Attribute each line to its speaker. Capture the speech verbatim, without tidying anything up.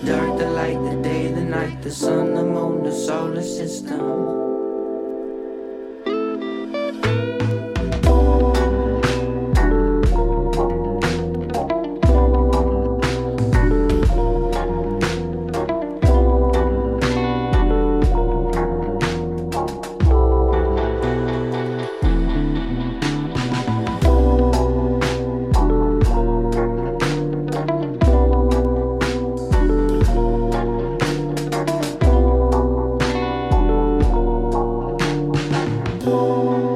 Speaker 1: dark, the light, the day, the night, the sun, the moon, the solar system. Oh,